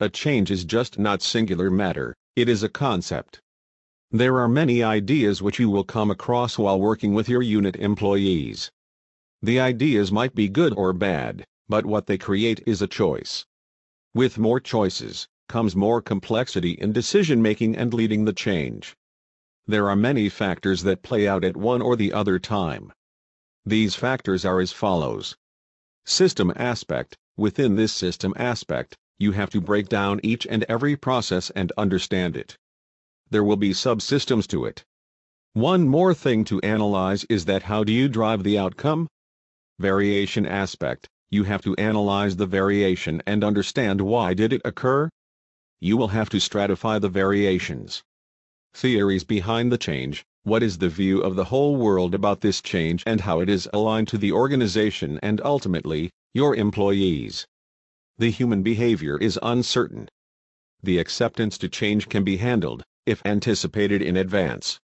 A change is just not singular matter, it is a concept. There are many ideas which you will come across while working with your unit employees. The ideas might be good or bad, but what they create is a choice. With more choices, comes more complexity in decision-making and leading the change. There are many factors that play out at one or the other time. These factors are as follows. System aspect. Within this system aspect, you have to break down each and every process and understand it. There will be subsystems to it. One more thing to analyze is that how do you drive the outcome? Variation aspect. You have to analyze the variation and understand why did it occur? You will have to stratify the variations. Theories behind the change. What is the view of the whole world about this change and how it is aligned to the organization and ultimately, your employees? The human behavior is uncertain. The acceptance to change can be handled, if anticipated in advance.